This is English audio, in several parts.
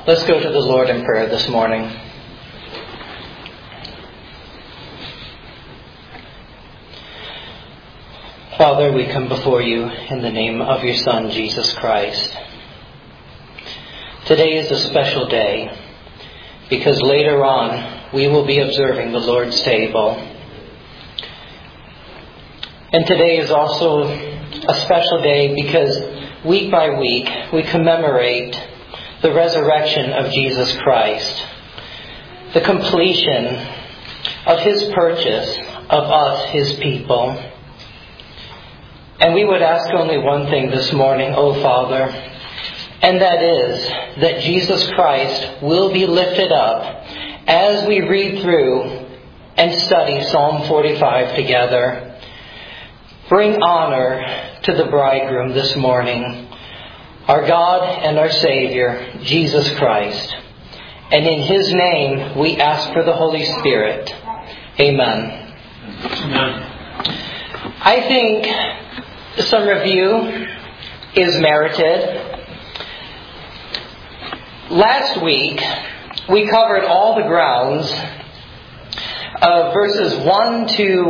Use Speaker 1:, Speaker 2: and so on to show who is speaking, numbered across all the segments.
Speaker 1: Let's go to the Lord in prayer this morning. Father, we come before you in the name of your Son, Jesus Christ. Today is a special day because later on we will be observing the Lord's table. And today is also a special day because week by week we commemorate the resurrection of Jesus Christ, the completion of His purchase of us, His people. And we would ask only one thing this morning, O Father, and that is that Jesus Christ will be lifted up as we read through and study Psalm 45 together. Bring honor to the bridegroom this morning, our God and our Savior, Jesus Christ. And in His name we ask for the Holy Spirit. Amen.
Speaker 2: Amen.
Speaker 1: I think some review is merited. Last week we covered all the grounds of verses 1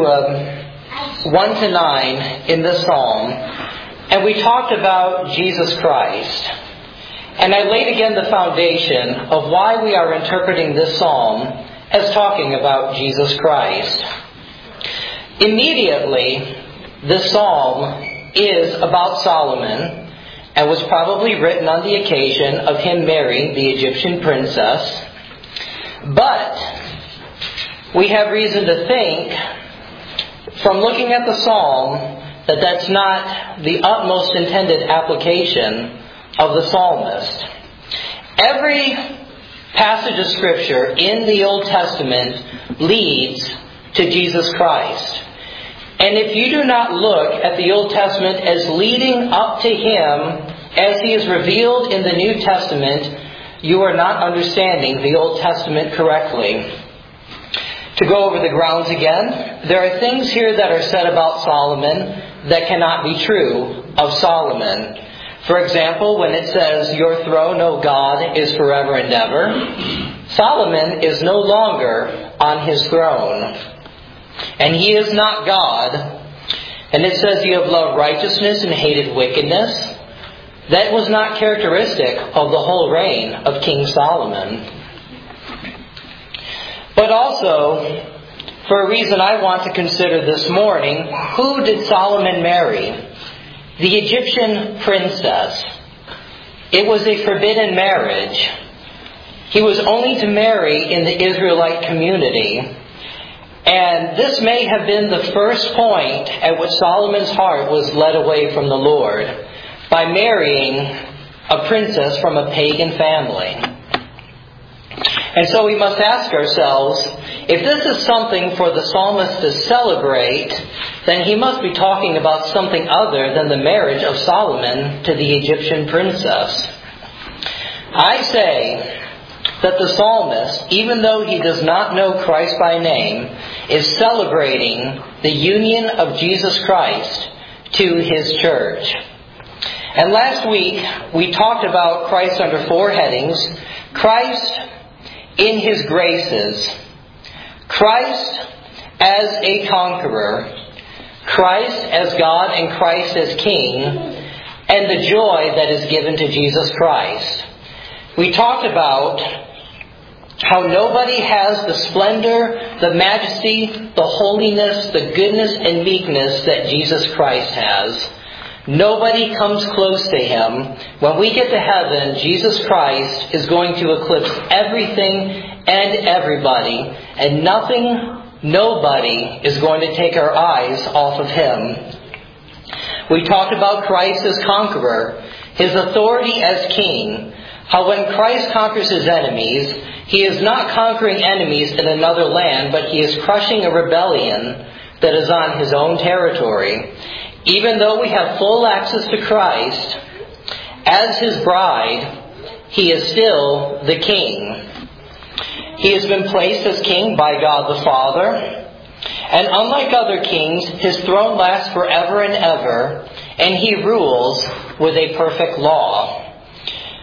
Speaker 1: to 9 in the Psalm. And we talked about Jesus Christ. And I laid again the foundation of why we are interpreting this psalm as talking about Jesus Christ. Immediately, this psalm is about Solomon and was probably written on the occasion of him marrying the Egyptian princess. But we have reason to think, from looking at the psalm, that that's not the utmost intended application of the psalmist. Every passage of Scripture in the Old Testament leads to Jesus Christ. And if you do not look at the Old Testament as leading up to Him as He is revealed in the New Testament, you are not understanding the Old Testament correctly. To go over the grounds again, there are things here that are said about Solomon that cannot be true of Solomon. For example, when it says, "Your throne, O God, is forever and ever," Solomon is no longer on his throne. And he is not God. And it says, "You have loved righteousness and hated wickedness." That was not characteristic of the whole reign of King Solomon. But also, for a reason I want to consider this morning, who did Solomon marry? The Egyptian princess. It was a forbidden marriage. He was only to marry in the Israelite community. And this may have been the first point at which Solomon's heart was led away from the Lord, by marrying a princess from a pagan family. And so we must ask ourselves, if this is something for the psalmist to celebrate, then he must be talking about something other than the marriage of Solomon to the Egyptian princess. I say that the psalmist, even though he does not know Christ by name, is celebrating the union of Jesus Christ to His church. And last week we talked about Christ under 4 headings. Christ in His graces, Christ as a conqueror, Christ as God and Christ as King, and the joy that is given to Jesus Christ. We talked about how nobody has the splendor, the majesty, the holiness, the goodness and meekness that Jesus Christ has. Nobody comes close to Him. When we get to heaven, Jesus Christ is going to eclipse everything and everybody, and nobody is going to take our eyes off of Him. We talked about Christ as conqueror, His authority as King, how when Christ conquers His enemies, He is not conquering enemies in another land, but He is crushing a rebellion that is on His own territory. Even though we have full access to Christ, as His bride, He is still the King. He has been placed as King by God the Father. And unlike other kings, His throne lasts forever and ever, and He rules with a perfect law.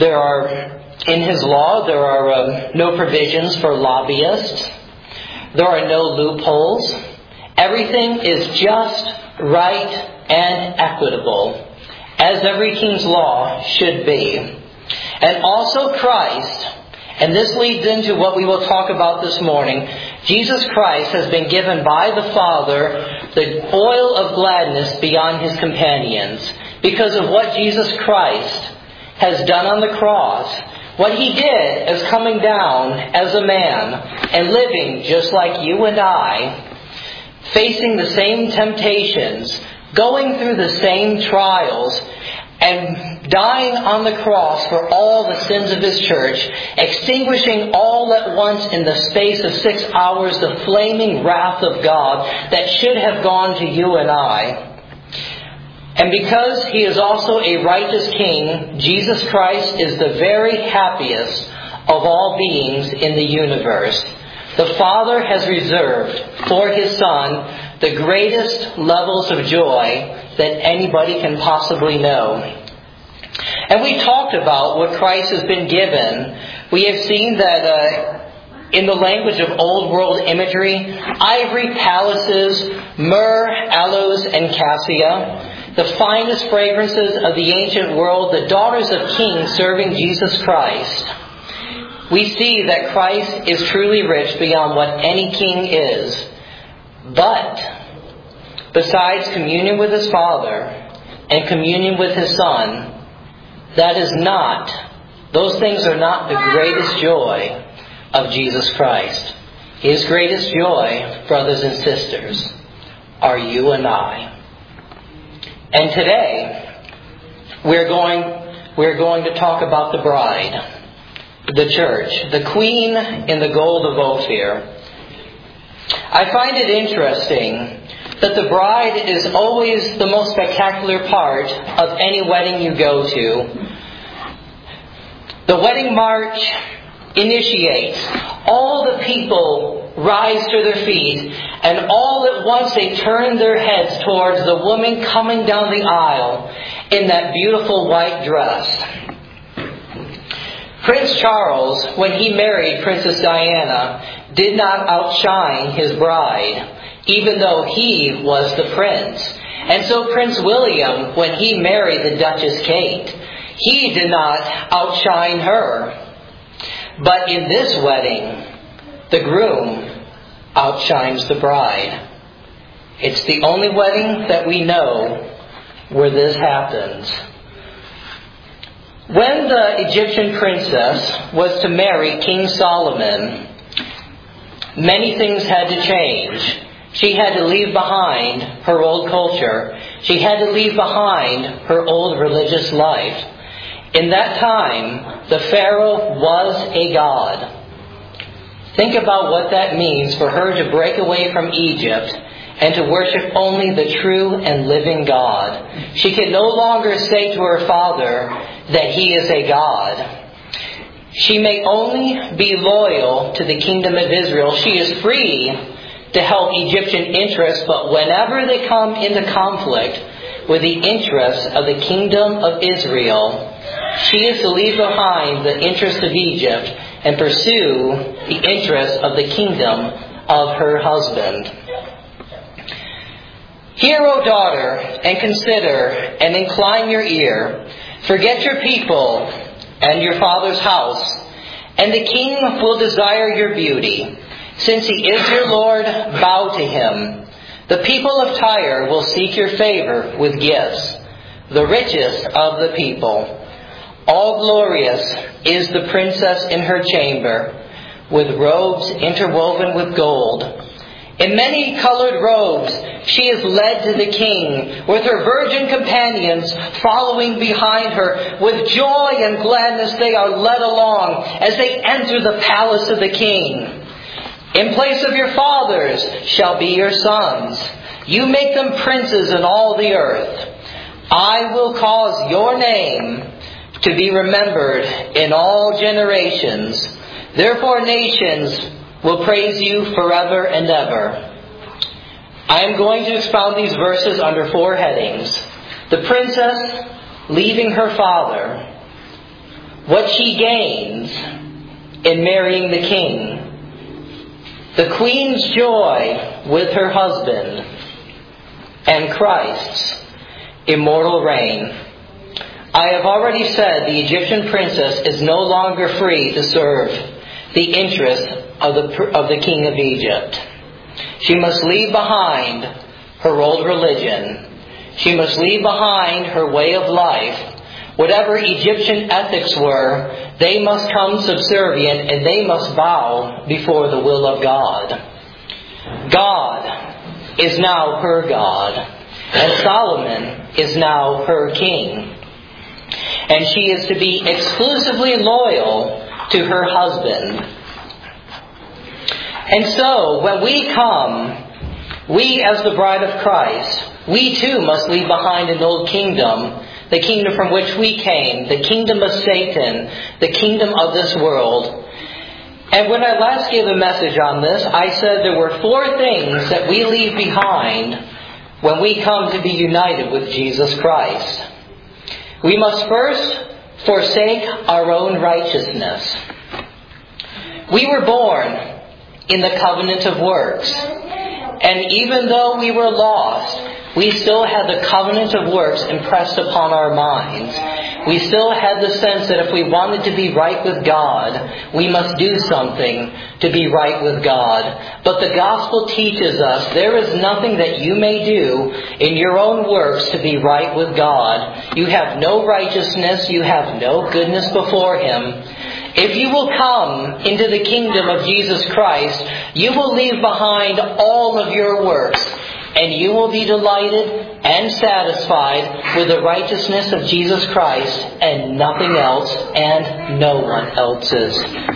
Speaker 1: In His law, there are no provisions for lobbyists. There are no loopholes. Everything is just, right, and equitable, as every king's law should be. And also Christ, and this leads into what we will talk about this morning, Jesus Christ has been given by the Father the oil of gladness beyond His companions because of what Jesus Christ has done on the cross. What He did as coming down as a man and living just like you and I, facing the same temptations, going through the same trials, and dying on the cross for all the sins of His church, extinguishing all at once in the space of 6 hours the flaming wrath of God that should have gone to you and I. And because He is also a righteous King, Jesus Christ is the very happiest of all beings in the universe. The Father has reserved for His Son the greatest levels of joy that anybody can possibly know. And we talked about what Christ has been given. We have seen that in the language of old world imagery, ivory palaces, myrrh, aloes, and cassia, the finest fragrances of the ancient world, the daughters of kings serving Jesus Christ. We see that Christ is truly rich beyond what any king is. But besides communion with His Father and communion with His Son, those things are not the greatest joy of Jesus Christ. His greatest joy, brothers and sisters, are you and I. And today, we're going to talk about the bride, the church, the queen in the gold of Ophir. I find it interesting that the bride is always the most spectacular part of any wedding you go to. The wedding march initiates. All the people rise to their feet, and all at once they turn their heads towards the woman coming down the aisle in that beautiful white dress. Prince Charles, when he married Princess Diana, did not outshine his bride, even though he was the prince. And so Prince William, when he married the Duchess Kate, he did not outshine her. But in this wedding, the groom outshines the bride. It's the only wedding that we know where this happens. When the Egyptian princess was to marry King Solomon, many things had to change. She had to leave behind her old culture. She had to leave behind her old religious life. In that time, the Pharaoh was a god. Think about what that means for her to break away from Egypt and to worship only the true and living God. She can no longer say to her father that he is a god. She may only be loyal to the kingdom of Israel. She is free to help Egyptian interests, but whenever they come into conflict with the interests of the kingdom of Israel, she is to leave behind the interests of Egypt and pursue the interests of the kingdom of her husband. Hear, O daughter, and consider, and incline your ear. Forget your people and your father's house, and the king will desire your beauty. Since he is your Lord, bow to him. The people of Tyre will seek your favor with gifts, the richest of the people. All glorious is the princess in her chamber, with robes interwoven with gold. In many colored robes, she is led to the king, with her virgin companions following behind her. With joy and gladness they are led along as they enter the palace of the king. In place of your fathers shall be your sons. You make them princes in all the earth. I will cause your name to be remembered in all generations. Therefore nations will praise you forever and ever. I am going to expound these verses under 4 headings. The princess leaving her father. what she gains in marrying the king, the queen's joy with her husband, and Christ's immortal reign. I have already said the Egyptian princess is no longer free to serve the interests of the king of Egypt. She must leave behind her old religion. She must leave behind her way of life. Whatever Egyptian ethics were, they must come subservient and they must bow before the will of God. God is now her God, and Solomon is now her king. And she is to be exclusively loyal to her husband. And so, when we come, we as the bride of Christ, we too must leave behind an old kingdom, the kingdom from which we came, the kingdom of Satan, the kingdom of this world. And when I last gave a message on this, I said there were 4 things that we leave behind when we come to be united with Jesus Christ. We must first forsake our own righteousness. We were born in the covenant of works. And even though we were lost, we still had the covenant of works impressed upon our minds. We still had the sense that if we wanted to be right with God, we must do something to be right with God. But the gospel teaches us there is nothing that you may do in your own works to be right with God. You have no righteousness. You have no goodness before Him. If you will come into the kingdom of Jesus Christ, you will leave behind all of your works, and you will be delighted and satisfied with the righteousness of Jesus Christ and nothing else and no one else's.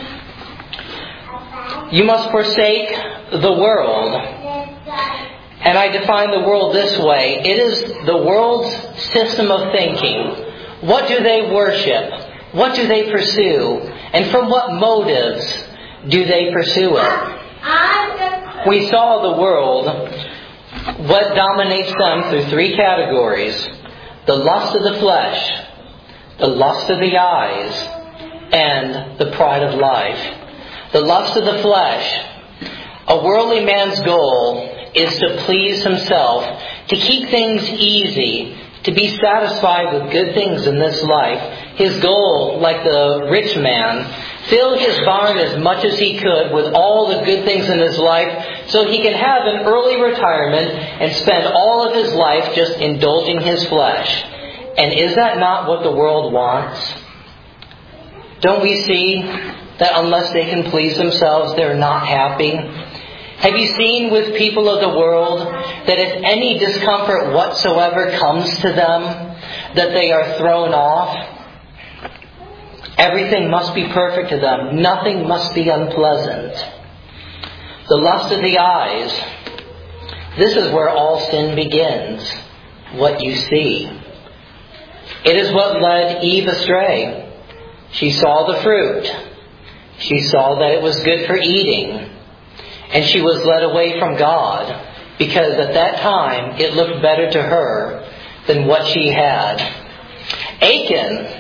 Speaker 1: You must forsake the world. And I define the world this way. It is the world's system of thinking. What do they worship? What do they pursue? And from what motives do they pursue it? We saw the world, what dominates them through 3 categories: the lust of the flesh, the lust of the eyes, and the pride of life. The lust of the flesh. A worldly man's goal is to please himself, to keep things easy, to be satisfied with good things in this life. His goal, like the rich man, fill his barn as much as he could with all the good things in his life so he can have an early retirement and spend all of his life just indulging his flesh. And is that not what the world wants? Don't we see that unless they can please themselves, they're not happy? Have you seen with people of the world that if any discomfort whatsoever comes to them, that they are thrown off? Everything must be perfect to them. Nothing must be unpleasant. The lust of the eyes. This is where all sin begins. What you see. It is what led Eve astray. She saw the fruit. She saw that it was good for eating. And she was led away from God because at that time it looked better to her than what she had. Achan,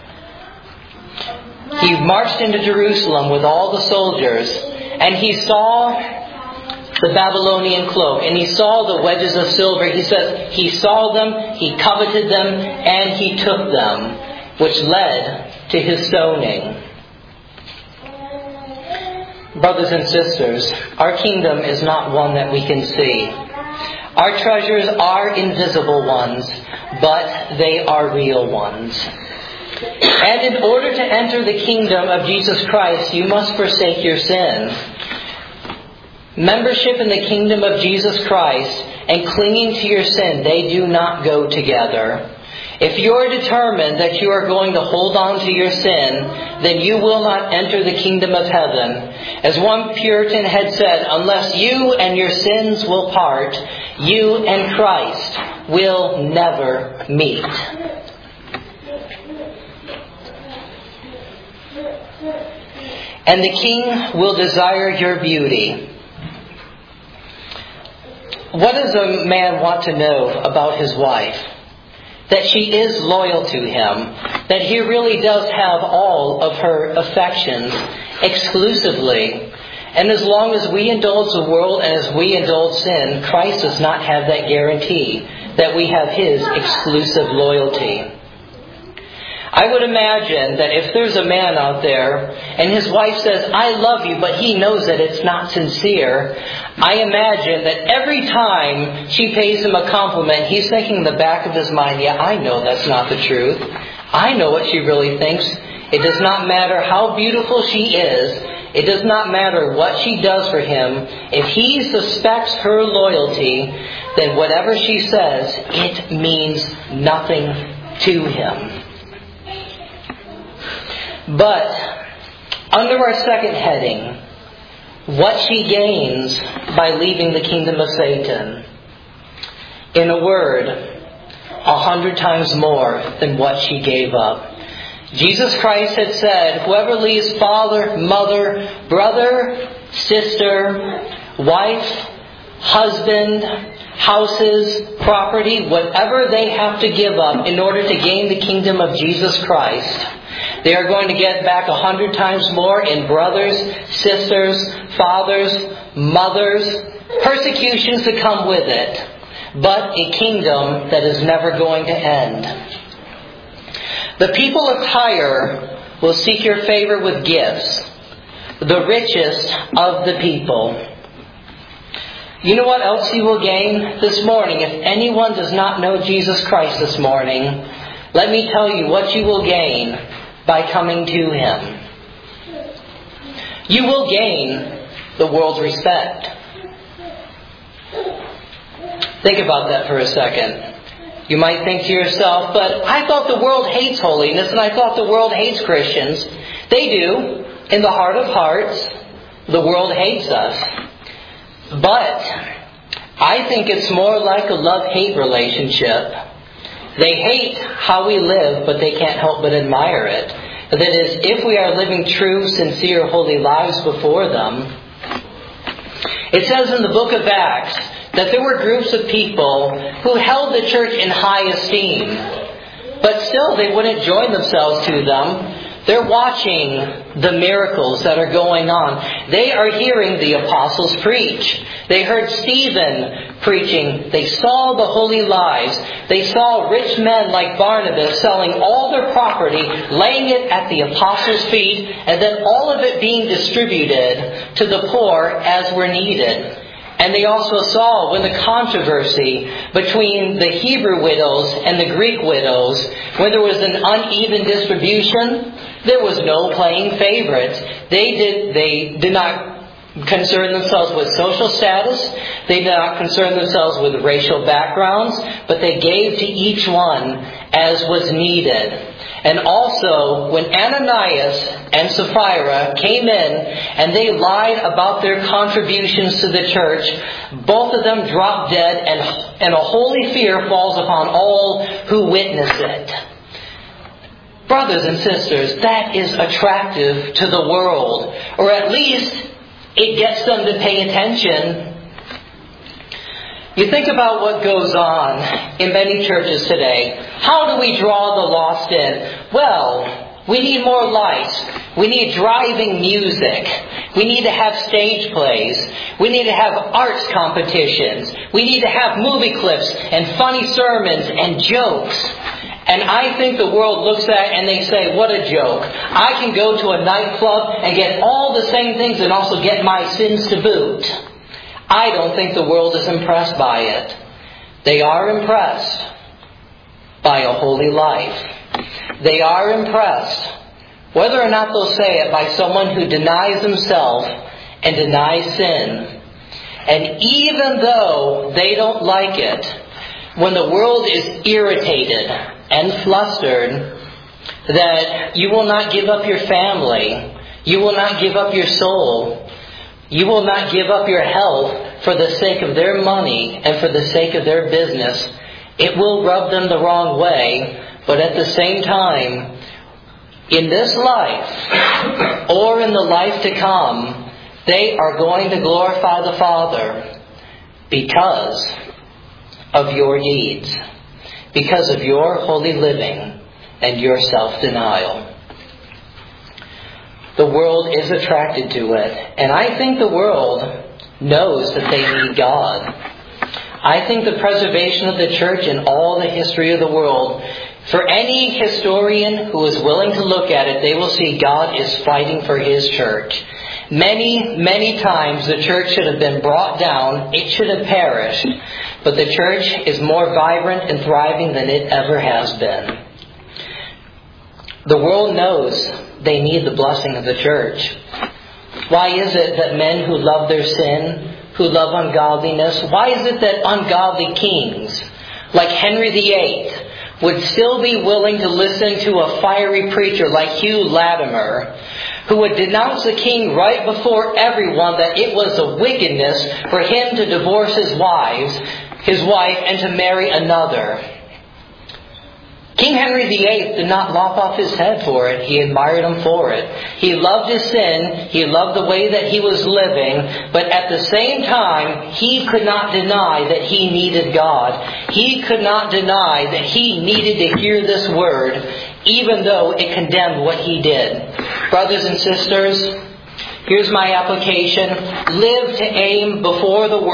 Speaker 1: he marched into Jerusalem with all the soldiers, and he saw the Babylonian cloak, and he saw the wedges of silver. He says he saw them, he coveted them, and he took them, which led to his stoning. Brothers and sisters, our kingdom is not one that we can see. Our treasures are invisible ones, but they are real ones. And in order to enter the kingdom of Jesus Christ, you must forsake your sin. Membership in the kingdom of Jesus Christ and clinging to your sin, they do not go together. If you are determined that you are going to hold on to your sin, then you will not enter the kingdom of heaven. As one Puritan had said, unless you and your sins will part, you and Christ will never meet. And the king will desire your beauty. What does a man want to know about his wife? that she is loyal to him, that he really does have all of her affections exclusively. And as long as we indulge the world and as we indulge sin, Christ does not have that guarantee that we have his exclusive loyalty. I would imagine that if there's a man out there and his wife says, "I love you," but he knows that it's not sincere, I imagine that every time she pays him a compliment, he's thinking in the back of his mind, "Yeah, I know that's not the truth. I know what she really thinks. It does not matter how beautiful she is. It does not matter what she does for him. If he suspects her loyalty, then whatever she says, it means nothing to him." But under our second heading, what she gains by leaving the kingdom of Satan. In a word, 100 times more than what she gave up. Jesus Christ had said, whoever leaves father, mother, brother, sister, wife, husband, houses, property, whatever they have to give up in order to gain the kingdom of Jesus Christ, they are going to get back 100 times more in brothers, sisters, fathers, mothers, persecutions that come with it, but a kingdom that is never going to end. The people of Tyre will seek your favor with gifts, the richest of the people. You know what else you will gain this morning? If anyone does not know Jesus Christ this morning, let me tell you what you will gain by coming to him. You will gain the world's respect. Think about that for a second. You might think to yourself, but I thought the world hates holiness and I thought the world hates Christians. They do. In the heart of hearts, the world hates us. But I think it's more like a love-hate relationship. They hate how we live, but they can't help but admire it. That is, if we are living true, sincere, holy lives before them. It says in the book of Acts that there were groups of people who held the church in high esteem. But still they wouldn't join themselves to them. They're watching the miracles that are going on. They are hearing the apostles preach. They heard Stephen preaching. They saw the holy lives. They saw rich men like Barnabas selling all their property, laying it at the apostles' feet, and then all of it being distributed to the poor as were needed. And they also saw when the controversy between the Hebrew widows and the Greek widows, when there was an uneven distribution, there was no playing favorites. They did not concern themselves with social status. They did not concern themselves with racial backgrounds, but they gave to each one as was needed. And also, when Ananias and Sapphira came in and they lied about their contributions to the church, both of them dropped dead, and a holy fear falls upon all who witness it. Brothers and sisters, that is attractive to the world, or at least it gets them to pay attention. You think about what goes on in many churches today. How do we draw the lost in? Well, we need more lights. We need driving music. We need to have stage plays. We need to have arts competitions. We need to have movie clips and funny sermons and jokes. And I think the world looks at it and they say, what a joke. I can go to a nightclub and get all the same things and also get my sins to boot. I don't think the world is impressed by it. They are impressed by a holy life. They are impressed, whether or not they'll say it, by someone who denies himself and denies sin. And even though they don't like it, when the world is irritated and flustered, that you will not give up your family, you will not give up your soul, you will not give up your health for the sake of their money and for the sake of their business, it will rub them the wrong way. But at the same time, in this life or in the life to come, they are going to glorify the Father because of your deeds. because of your holy living and your self-denial. The world is attracted to it, and I think the world knows that they need God. I think the preservation of the church in all the history of the world, for any historian who is willing to look at it, they will see God is fighting for His church. Many, many times the church should have been brought down. It should have perished. But the church is more vibrant and thriving than it ever has been. The world knows they need the blessing of the church. Why is it that men who love their sin, who love ungodliness, why is it that ungodly kings like Henry VIII would still be willing to listen to a fiery preacher like Hugh Latimer, who would denounce the king right before everyone that it was a wickedness for him to divorce his wife, and to marry another? King Henry VIII did not lop off his head for it. He admired him for it. He loved his sin. He loved the way that he was living. But at the same time, he could not deny that he needed God. He could not deny that he needed to hear this word, even though it condemned what he did. Brothers and sisters, here's my application. Live to aim before the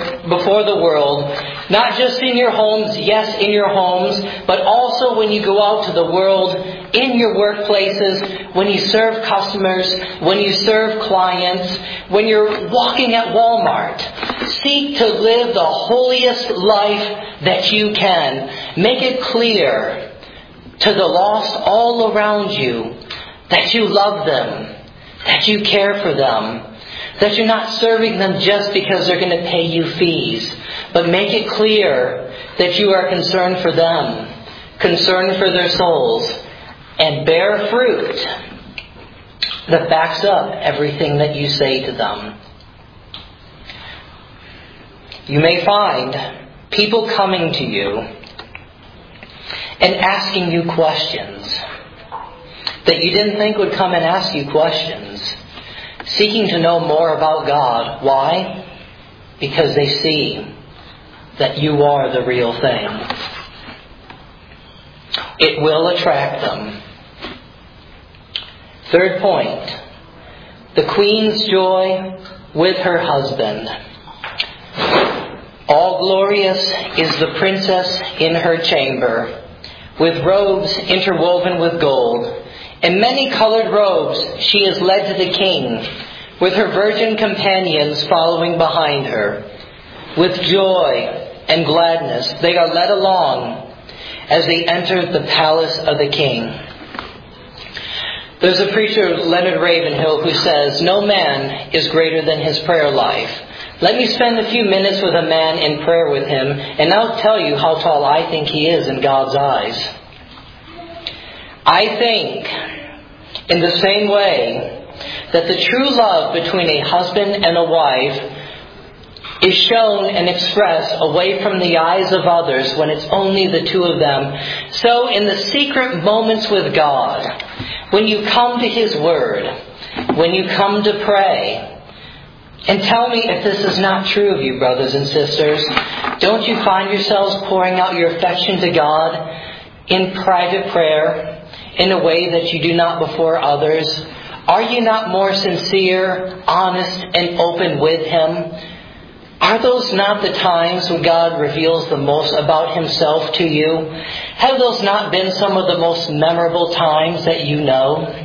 Speaker 1: world, not just in your homes, yes, in your homes, but also when you go out to the world, in your workplaces, when you serve customers, when you serve clients, when you're walking at Walmart. Seek to live the holiest life that you can. Make it clear to the lost all around you that you love them, that you care for them, that you're not serving them just because they're going to pay you fees. But make it clear that you are concerned for them, concerned for their souls, and bear fruit that backs up everything that you say to them. You may find people coming to you and asking you questions that you didn't think would come and ask you questions, seeking to know more about God. Why? Because they see that you are the real thing. It will attract them. Third point, the queen's joy with her husband. All glorious is the princess in her chamber, with robes interwoven with gold. In many-colored robes she is led to the king, with her virgin companions following behind her. With joy and gladness they are led along as they enter the palace of the king. There's a preacher, Leonard Ravenhill, who says, "No man is greater than his prayer life." Let me spend a few minutes with a man in prayer with him, and I'll tell you how tall I think he is in God's eyes. I think, in the same way, that the true love between a husband and a wife is shown and expressed away from the eyes of others when it's only the two of them. So in the secret moments with God, when you come to His Word, when you come to pray, and tell me if this is not true of you, brothers and sisters, don't you find yourselves pouring out your affection to God in private prayer in a way that you do not before others? Are you not more sincere, honest, and open with Him? Are those not the times when God reveals the most about Himself to you? Have those not been some of the most memorable times that you know?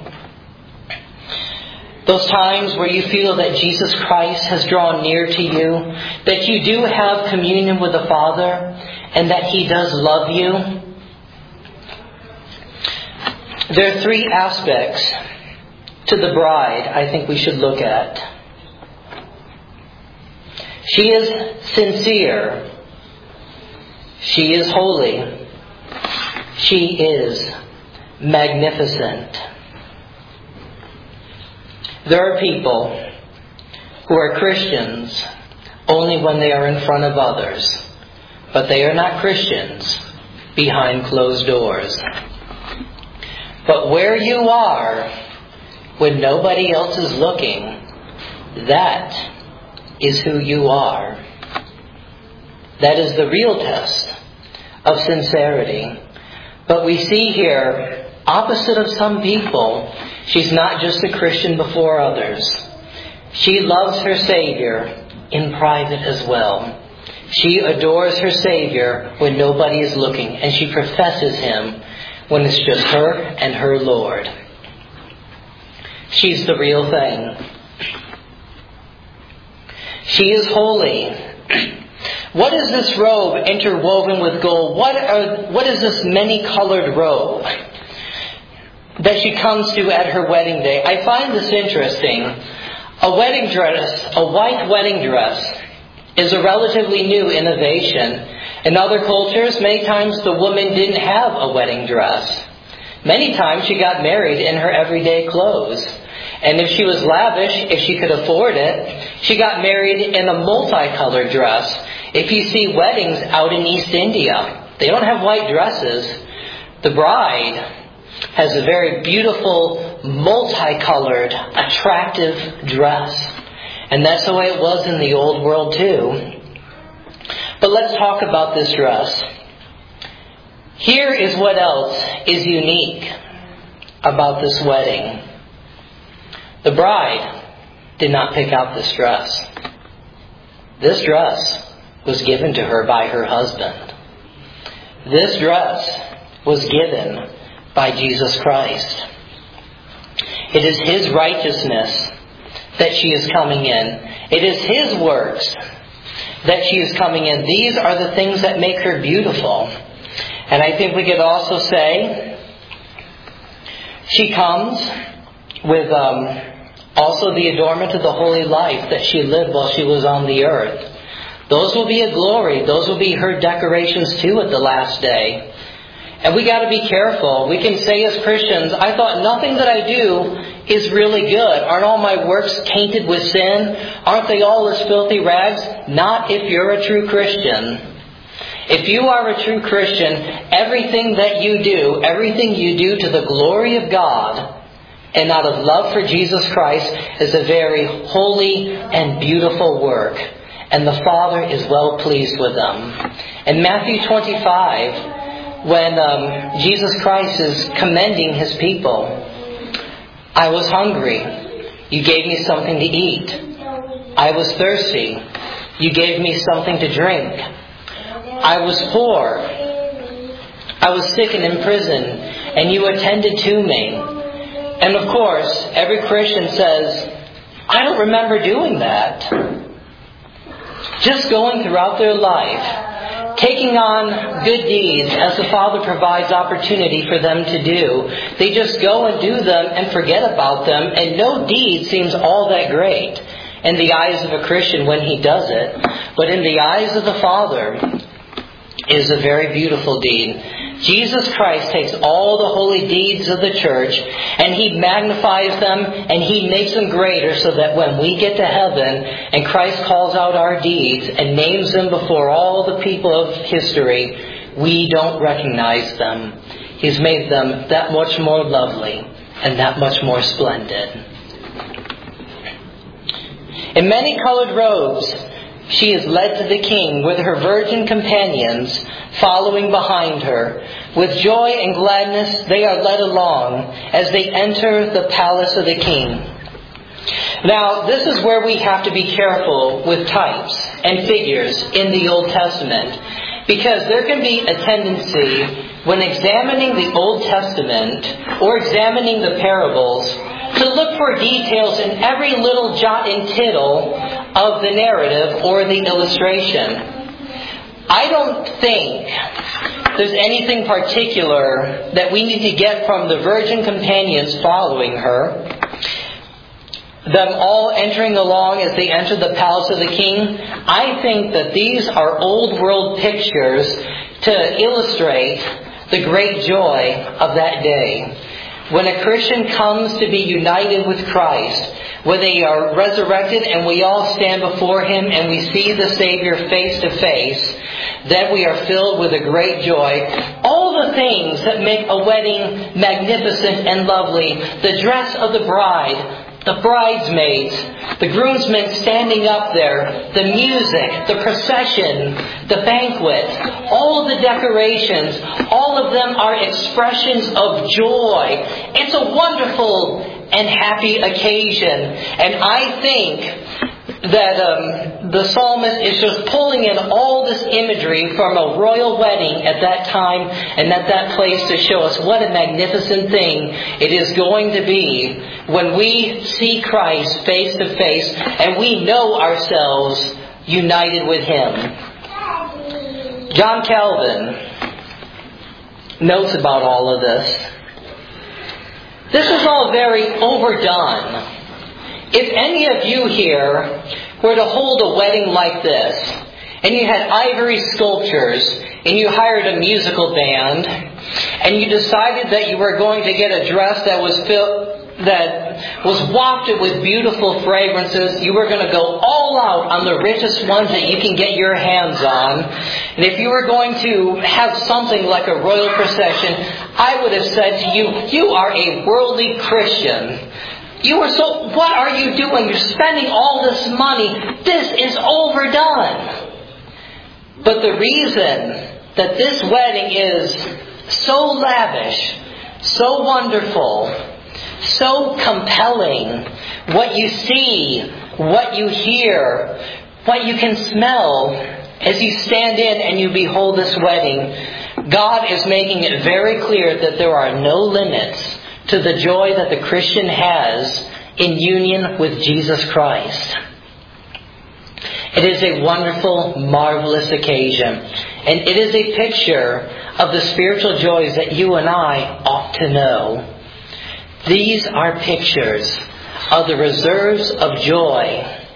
Speaker 1: Those times where you feel that Jesus Christ has drawn near to you, that you do have communion with the Father, and that He does love you? There are three aspects to the bride I think we should look at. She is sincere. She is holy. She is magnificent. There are people who are Christians only when they are in front of others, but they are not Christians behind closed doors. But where you are, when nobody else is looking, that is who you are. That is the real test of sincerity. But we see here, opposite of some people, she's not just a Christian before others. She loves her Savior in private as well. She adores her Savior when nobody is looking, and she professes Him when it's just her and her Lord. She's the real thing. She is holy. What is this robe interwoven with gold? What is this many-colored robe that she comes to at her wedding day? I find this interesting. A wedding dress, a white wedding dress, is a relatively new innovation. In other cultures, many times the woman didn't have a wedding dress. Many times she got married in her everyday clothes. And if she was lavish, if she could afford it, she got married in a multicolored dress. If you see weddings out in East India, they don't have white dresses. The bride has a very beautiful, multicolored, attractive dress. And that's the way it was in the old world too. But let's talk about this dress. Here is what else is unique about this wedding. The bride did not pick out this dress. This dress was given to her by her husband. This dress was given by Jesus Christ. It is His righteousness that she is coming in. It is His works that she is coming in. These are the things that make her beautiful. And I think we could also say she comes with also the adornment of the holy life that she lived while she was on the earth. Those will be a glory. Those will be her decorations too at the last day. And we got to be careful. We can say as Christians, I thought nothing that I do is really good. Aren't all my works tainted with sin? Aren't they all as filthy rags? Not if you're a true Christian. If you are a true Christian, everything that you do, everything you do to the glory of God and out of love for Jesus Christ is a very holy and beautiful work. And the Father is well pleased with them. In Matthew 25, when Jesus Christ is commending His people, I was hungry. You gave me something to eat. I was thirsty. You gave me something to drink. I was poor. I was sick and in prison, and you attended to me. And of course, every Christian says, I don't remember doing that. Just going throughout their life, taking on good deeds as the Father provides opportunity for them to do. They just go and do them and forget about them, and no deed seems all that great in the eyes of a Christian when he does it. But in the eyes of the Father, it is a very beautiful deed. Jesus Christ takes all the holy deeds of the church and He magnifies them and He makes them greater so that when we get to heaven and Christ calls out our deeds and names them before all the people of history, we don't recognize them. He's made them that much more lovely and that much more splendid. In many-colored robes, she is led to the King with her virgin companions following behind her. With joy and gladness they are led along as they enter the palace of the King. Now, this is where we have to be careful with types and figures in the Old Testament, because there can be a tendency when examining the Old Testament or examining the parables to look for details in every little jot and tittle of the narrative or the illustration. I don't think there's anything particular that we need to get from the virgin companions following her. Them all entering along as they enter the palace of the King. I think that these are old world pictures to illustrate the great joy of that day. When a Christian comes to be united with Christ, when they are resurrected and we all stand before Him and we see the Savior face to face, then we are filled with a great joy. All the things that make a wedding magnificent and lovely, the dress of the bride, the bridesmaids, the groomsmen standing up there, the music, the procession, the banquet, all of the decorations, all of them are expressions of joy. It's a wonderful and happy occasion. And I think that the psalmist is just pulling in all this imagery from a royal wedding at that time and at that place to show us what a magnificent thing it is going to be when we see Christ face to face and we know ourselves united with Him. John Calvin notes about all of this. This is all very overdone. If any of you here were to hold a wedding like this, and you had ivory sculptures, and you hired a musical band, and you decided that you were going to get a dress that was wafted with beautiful fragrances, you were going to go all out on the richest ones that you can get your hands on, and if you were going to have something like a royal procession, I would have said to you, you are a worldly Christian. What are you doing? You're spending all this money. This is overdone. But the reason that this wedding is so lavish, so wonderful, so compelling, what you see, what you hear, what you can smell as you stand in and you behold this wedding, God is making it very clear that there are no limits to the joy that the Christian has in union with Jesus Christ. It is a wonderful, marvelous occasion. And it is a picture of the spiritual joys that you and I ought to know. These are pictures of the reserves of joy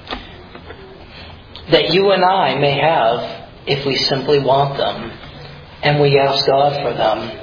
Speaker 1: that you and I may have if we simply want them and we ask God for them.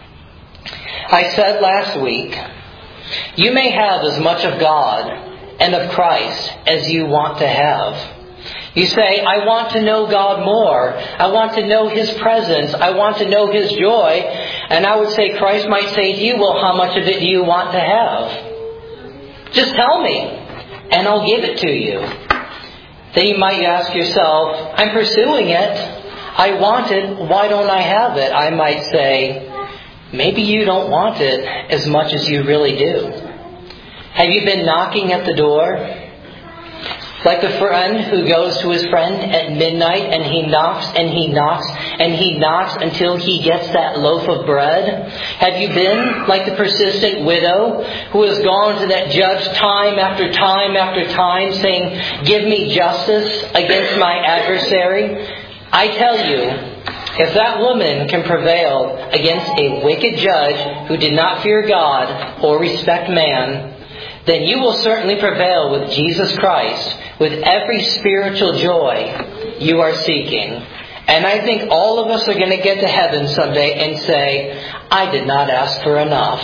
Speaker 1: I said last week, you may have as much of God and of Christ as you want to have. You say, I want to know God more. I want to know His presence. I want to know His joy. And I would say, Christ might say to you, well, how much of it do you want to have? Just tell me, and I'll give it to you. Then you might ask yourself, I'm pursuing it. I want it. Why don't I have it? I might say, maybe you don't want it as much as you really do. Have you been knocking at the door? Like the friend who goes to his friend at midnight and he knocks and he knocks and he knocks until he gets that loaf of bread? Have you been like the persistent widow who has gone to that judge time after time after time saying, give me justice against my adversary? I tell you, if that woman can prevail against a wicked judge who did not fear God or respect man, then you will certainly prevail with Jesus Christ with every spiritual joy you are seeking. And I think all of us are going to get to heaven someday and say, I did not ask for enough.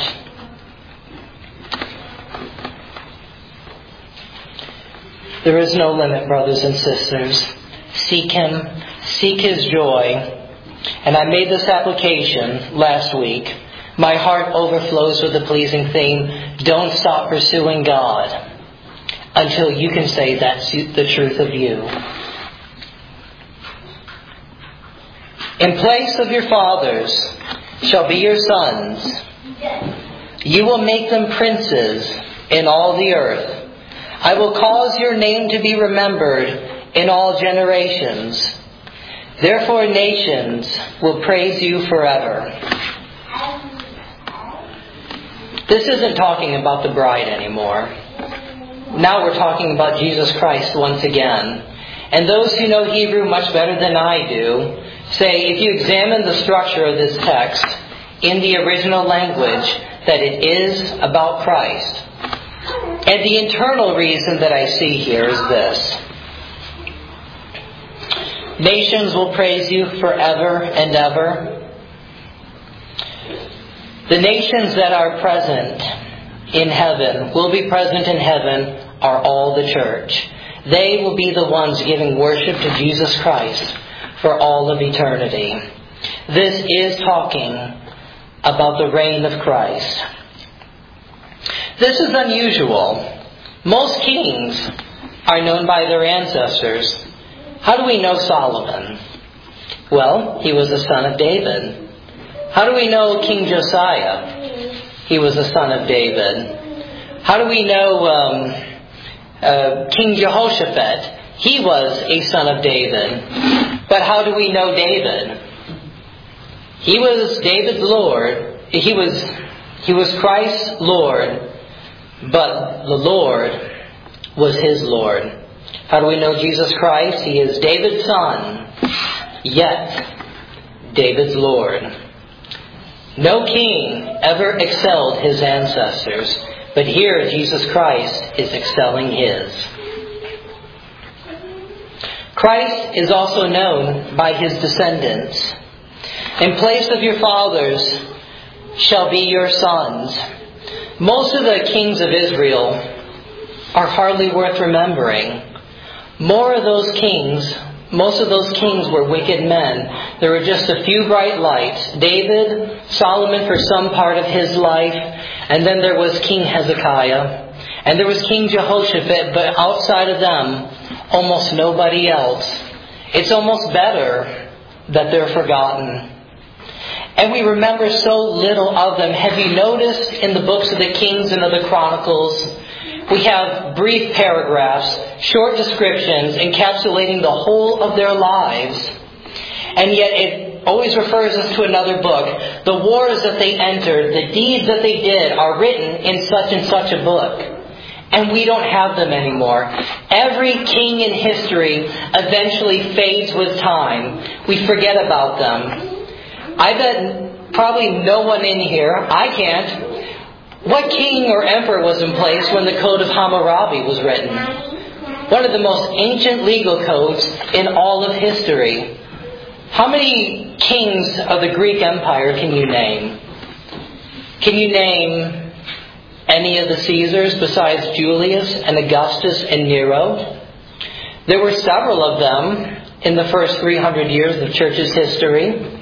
Speaker 1: There is no limit, brothers and sisters. Seek Him. Seek His joy. And I made this application last week. My heart overflows with the pleasing theme, don't stop pursuing God until you can say that's the truth of you. In place of your fathers shall be your sons. You will make them princes in all the earth. I will cause your name to be remembered in all generations. Therefore nations will praise you forever. This isn't talking about the bride anymore. Now we're talking about Jesus Christ once again. And those who know Hebrew much better than I do say, if you examine the structure of this text in the original language, that it is about Christ. And the internal reason that I see here is this. Nations will praise you forever and ever. The nations that are present in heaven, will be present in heaven, are all the church. They will be the ones giving worship to Jesus Christ for all of eternity. This is talking about the reign of Christ. This is unusual Most kings are known by their ancestors. How do we know Solomon? Well, he was a son of David. How do we know King Josiah? He was a son of David. How do we know King Jehoshaphat? He was a son of David. But how do we know David? He was David's Lord. He was Christ's Lord, but the Lord was his Lord. How do we know Jesus Christ? He is David's son, yet David's Lord. No king ever excelled his ancestors, but here Jesus Christ is excelling his. Christ is also known by his descendants. In place of your fathers shall be your sons. Most of the kings of Israel are hardly worth remembering. Most of those kings were wicked men. There were just a few bright lights. David, Solomon for some part of his life, and then there was King Hezekiah, and there was King Jehoshaphat, but outside of them, almost nobody else. It's almost better that they're forgotten. And we remember so little of them. Have you noticed in the books of the Kings and of the Chronicles, we have brief paragraphs, short descriptions encapsulating the whole of their lives. And yet it always refers us to another book. The wars that they entered, the deeds that they did are written in such and such a book. And we don't have them anymore. Every king in history eventually fades with time. We forget about them. I bet probably no one in here, I can't. What king or emperor was in place when the Code of Hammurabi was written? One of the most ancient legal codes in all of history. How many kings of the Greek Empire can you name? Can you name any of the Caesars besides Julius and Augustus and Nero? There were several of them in the first 300 years of church's history.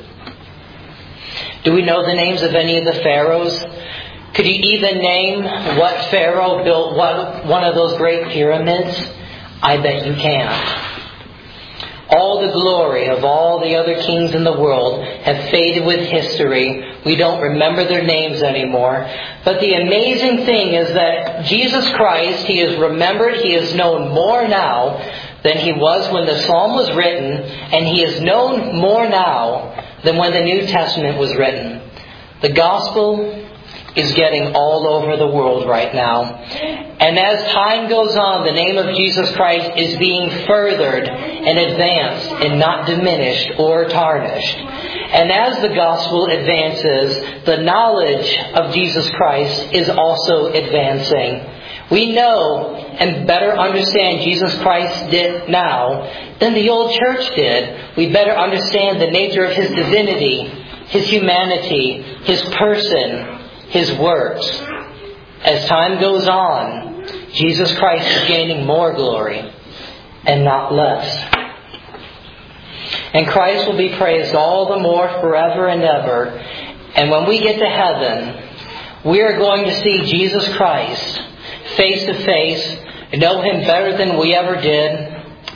Speaker 1: Do we know the names of any of the pharaohs? Could you even name what pharaoh built one of those great pyramids? I bet you can't. All the glory of all the other kings in the world have faded with history. We don't remember their names anymore. But the amazing thing is that Jesus Christ, He is remembered, He is known more now than He was when the Psalm was written, and He is known more now than when the New Testament was written. The gospel is getting all over the world right now. And as time goes on, the name of Jesus Christ is being furthered and advanced and not diminished or tarnished. And as the gospel advances, the knowledge of Jesus Christ is also advancing. We know and better understand Jesus Christ did now than the old church did. We better understand the nature of His divinity, His humanity, His person, His works. As time goes on, Jesus Christ is gaining more glory and not less. And Christ will be praised all the more forever and ever. And when we get to heaven, we are going to see Jesus Christ face to face, know Him better than we ever did.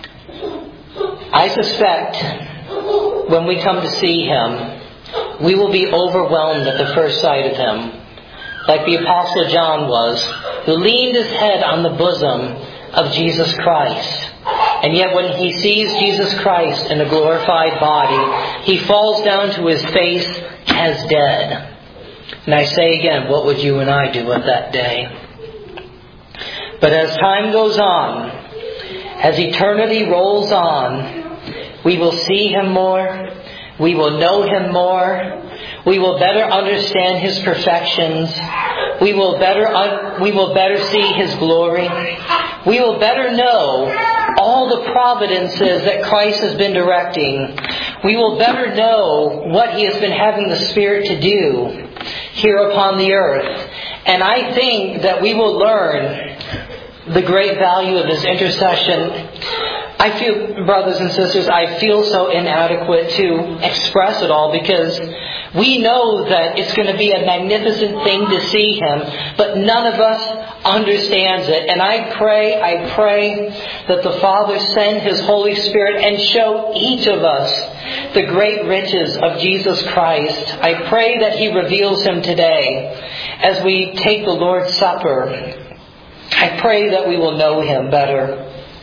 Speaker 1: I suspect when we come to see Him, we will be overwhelmed at the first sight of Him, like the Apostle John was, who leaned his head on the bosom of Jesus Christ. And yet when he sees Jesus Christ in a glorified body, he falls down to his face as dead. And I say again, what would you and I do at that day? But as time goes on, as eternity rolls on, we will see Him more. We will know Him more. We will better understand His perfections. We will better see His glory. We will better know all the providences that Christ has been directing. We will better know what He has been having the Spirit to do here upon the earth. And I think that we will learn the great value of His intercession I feel, brothers and sisters, I feel so inadequate to express it all because we know that it's going to be a magnificent thing to see Him, but none of us understands it. And I pray that the Father send His Holy Spirit and show each of us the great riches of Jesus Christ. I pray that He reveals Him today as we take the Lord's Supper. I pray that we will know Him better.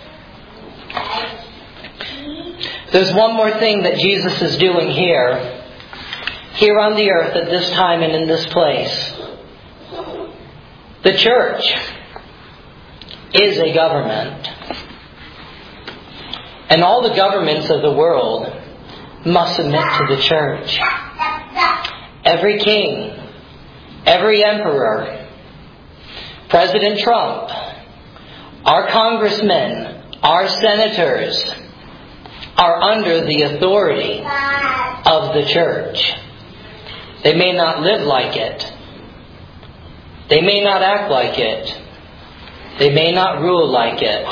Speaker 1: There's one more thing that Jesus is doing here on the earth at this time and in this place. The church is a government. And all the governments of the world must submit to the church. Every king, every emperor, President Trump, our congressmen, our senators are under the authority of the church. They may not live like it. They may not act like it. They may not rule like it.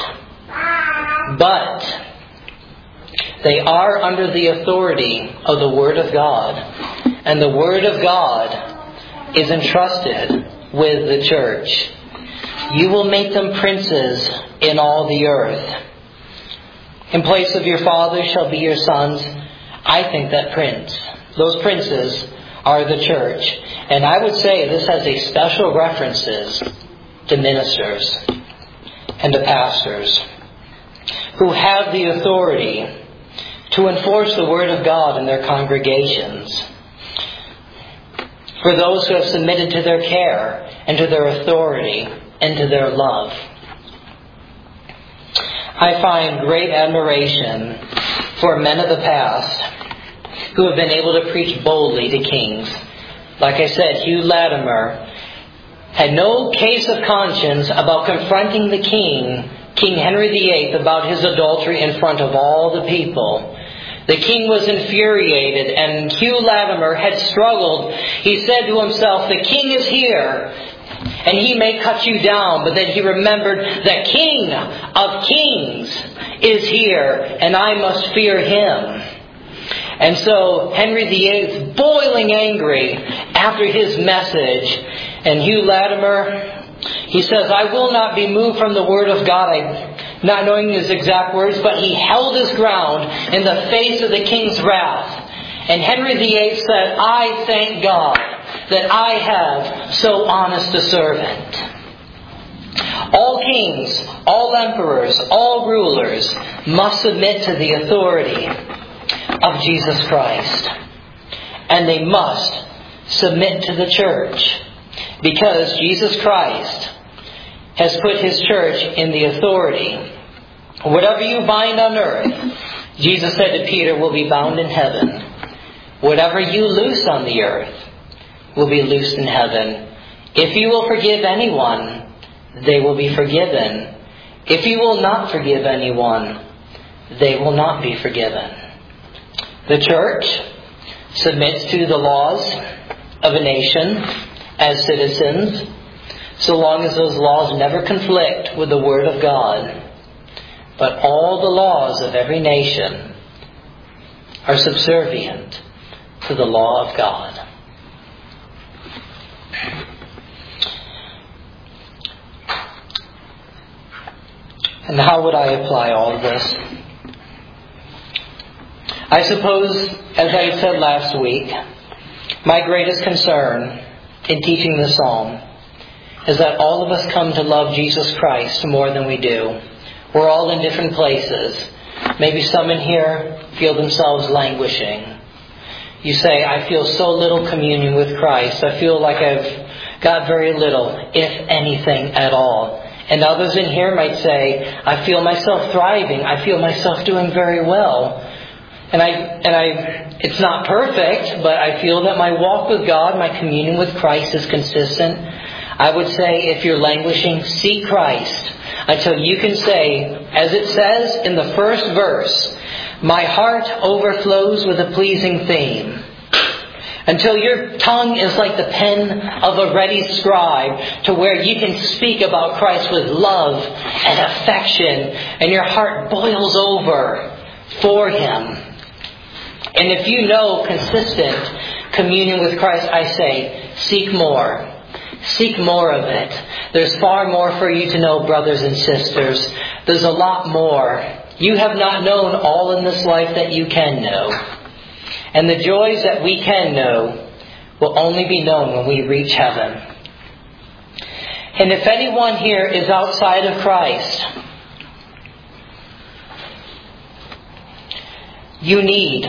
Speaker 1: But they are under the authority of the Word of God. And the Word of God is entrusted with the church. You will make them princes in all the earth. In place of your fathers shall be your sons. I think that those princes are the church. And I would say this has a special references to ministers and to pastors who have the authority to enforce the Word of God in their congregations. For those who have submitted to their care and to their authority and to their love. I find great admiration for men of the past who have been able to preach boldly to kings. Like I said, Hugh Latimer had no case of conscience about confronting the king, King Henry VIII, about his adultery in front of all the people. The king was infuriated, and Hugh Latimer had struggled. He said to himself, "The king is here, and he may cut you down." But then he remembered, the King of Kings is here, and I must fear Him. And so Henry VIII, boiling angry after his message, and Hugh Latimer, he says, "I will not be moved from the Word of God," not knowing his exact words, but he held his ground in the face of the king's wrath. And Henry VIII said, "I thank God that I have so honest a servant." All kings, all emperors, all rulers must submit to the authority of Jesus Christ. And they must submit to the church because Jesus Christ has put His church in the authority. Whatever you bind on earth, Jesus said to Peter, will be bound in heaven. Whatever you loose on the earth will be loosed in heaven. If you will forgive anyone, they will be forgiven. If you will not forgive anyone, they will not be forgiven. The church submits to the laws of a nation as citizens, so long as those laws never conflict with the Word of God. But all the laws of every nation are subservient to the law of God. And how would I apply all of this? I suppose, as I said last week, my greatest concern in teaching this psalm is that all of us come to love Jesus Christ more than we do. We're all in different places. Maybe some in here feel themselves languishing. You say, "I feel so little communion with Christ. I feel like I've got very little, if anything at all." And others in here might say, "I feel myself thriving. I feel myself doing very well. And it's not perfect, but I feel that my walk with God, my communion with Christ is consistent." I would say, if you're languishing, seek Christ until you can say, as it says in the first verse, "My heart overflows with a pleasing theme. Until your tongue is like the pen of a ready scribe, to where you can speak about Christ with love and affection, and your heart boils over for Him. And if you know consistent communion with Christ, I say, seek more. Seek more of it. There's far more for you to know, brothers and sisters. There's a lot more. You have not known all in this life that you can know. And the joys that we can know will only be known when we reach heaven. And if anyone here is outside of Christ, you need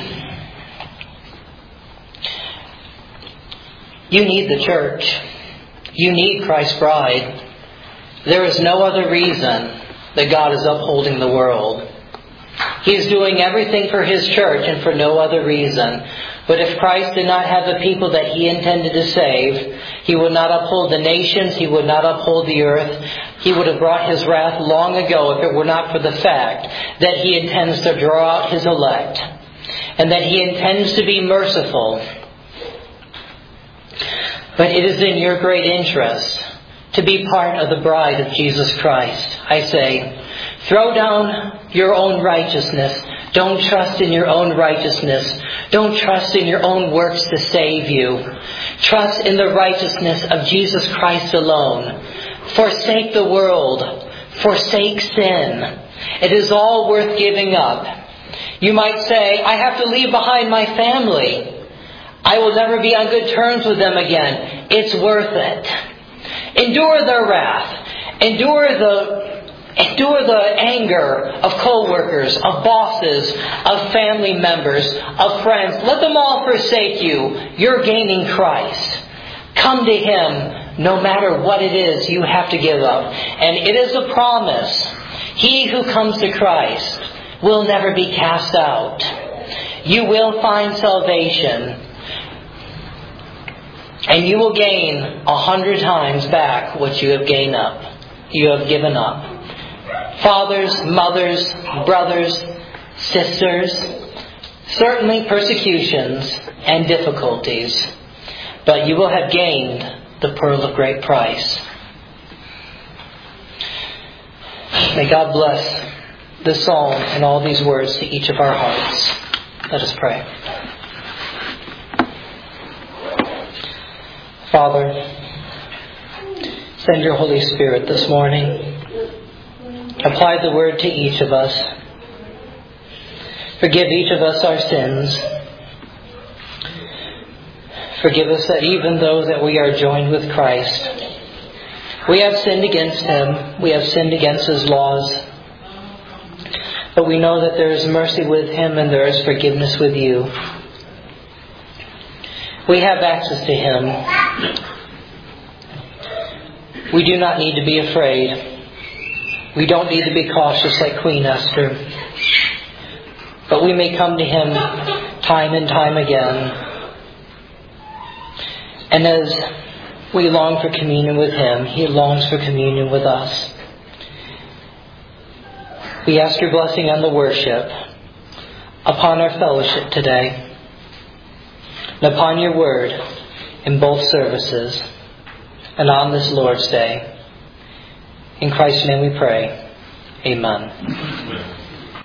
Speaker 1: the church. You need Christ's bride. There is no other reason that God is upholding the world. He is doing everything for His church and for no other reason. But if Christ did not have the people that He intended to save, He would not uphold the nations, He would not uphold the earth. He would have brought His wrath long ago if it were not for the fact that He intends to draw out His elect, and that He intends to be merciful. But it is in your great interest to be part of the bride of Jesus Christ. I say, throw down your own righteousness. Don't trust in your own righteousness. Don't trust in your own works to save you. Trust in the righteousness of Jesus Christ alone. Forsake the world. Forsake sin. It is all worth giving up. You might say, I have to leave behind my family. I will never be on good terms with them again. It's worth it. Endure their wrath. Endure the anger of co-workers, of bosses, of family members, of friends. Let them all forsake you. You're gaining Christ. Come to Him no matter what it is you have to give up. And it is a promise. He who comes to Christ will never be cast out. You will find salvation. And you will gain 100 times back what you have given up. Fathers, mothers, brothers, sisters, certainly persecutions and difficulties, but you will have gained the pearl of great price. May God bless this psalm and all these words to each of our hearts. Let us pray. Father, send your Holy Spirit this morning. Apply the word to each of us. Forgive each of us our sins. Forgive us that even though that we are joined with Christ, we have sinned against Him. We have sinned against His laws. But we know that there is mercy with Him and there is forgiveness with you. We have access to Him. We do not need to be afraid. We don't need to be cautious like Queen Esther. But we may come to Him time and time again. And as we long for communion with Him, He longs for communion with us. We ask your blessing on the worship, upon our fellowship today, and upon your word in both services, and on this Lord's Day. In Christ's name we pray. Amen.